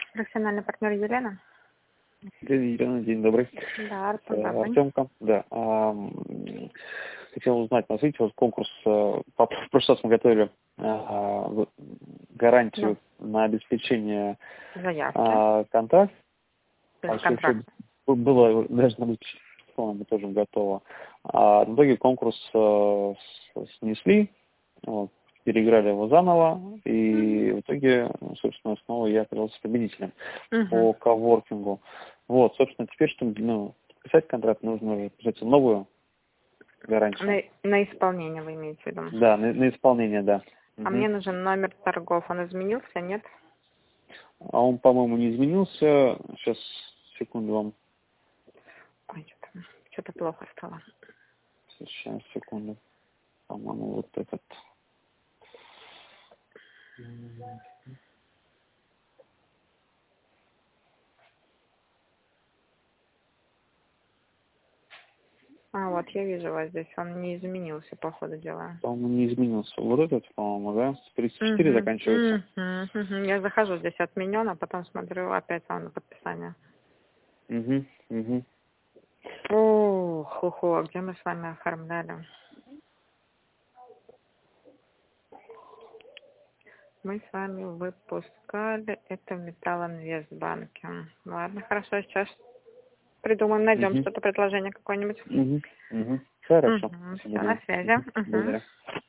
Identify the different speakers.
Speaker 1: Профессиональный партнер Елена.
Speaker 2: Елена, день добрый.
Speaker 1: Да, Артем.
Speaker 2: Артемка, да. Хотел узнать, смотрите, вот конкурс, в прошлый раз мы готовили гарантию на обеспечение контракта. Было даже на мы тоже готово. В итоге конкурс снесли, вот, переиграли его заново, и в итоге, собственно, снова я оказался победителем по коворкингу. Вот, собственно, теперь, чтобы подписать контракт, нужно уже писать новую гарантию.
Speaker 1: На исполнение вы имеете в виду?
Speaker 2: Да, на исполнение, да.
Speaker 1: А мне нужен номер торгов. Он изменился, нет?
Speaker 2: А он, по-моему, не изменился. Сейчас, секунду вам.
Speaker 1: Ой, что-то плохо стало.
Speaker 2: Сейчас, секунду. По-моему, вот этот.
Speaker 1: А, вот, я вижу вас здесь. Он не изменился, по ходу дела.
Speaker 2: По-моему, не изменился. Вот этот, по-моему, да? 34 заканчивается.
Speaker 1: Я захожу, здесь отменен, а потом смотрю, опять на подписание. Ох, а где мы с вами оформляли? Мы с вами выпускали это в Металлинвестбанке. Ладно, хорошо, сейчас придумаем, найдем что-то, предложение какое-нибудь.
Speaker 2: Хорошо.
Speaker 1: Все, на связи.
Speaker 2: Благодарю.